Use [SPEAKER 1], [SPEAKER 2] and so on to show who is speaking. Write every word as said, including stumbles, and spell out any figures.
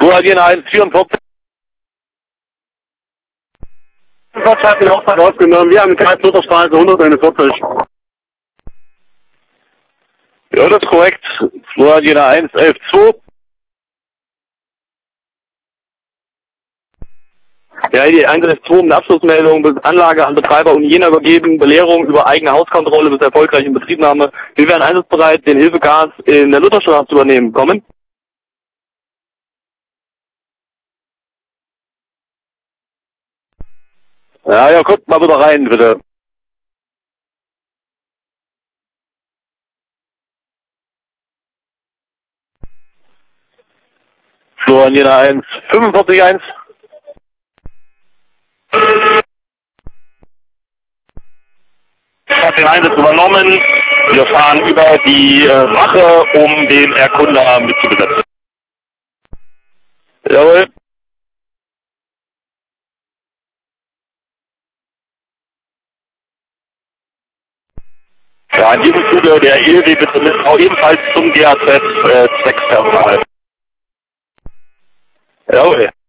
[SPEAKER 1] Florian eins vierundvierzig.
[SPEAKER 2] Gott hat den Auftrag aufgenommen. Wir haben Karl-Plutter-Straße hunderteinundvierzig.
[SPEAKER 1] Ja, das ist korrekt. Florian eins elf zwei. Ja, die eins elf zwei mit Abschlussmeldung, Anlage an Betreiber und Jena übergeben, Belehrung über eigene Hauskontrolle bis erfolgreichen Betriebnahme. Wir wären einsatzbereit, den Hilfegas in der Lutherstraße zu übernehmen. Kommen? Ja, ja, guckt mal bitte rein, bitte. Florian eins fünfundvierzig eins. Hat den Einsatz übernommen. Wir fahren über die äh, Wache, um den Erkunder mitzubesetzen. Jawohl. Ja, in diesem Zuge der E L W bitte mit auch ebenfalls zum G A Z äh, Zweckpersonal. Jawohl.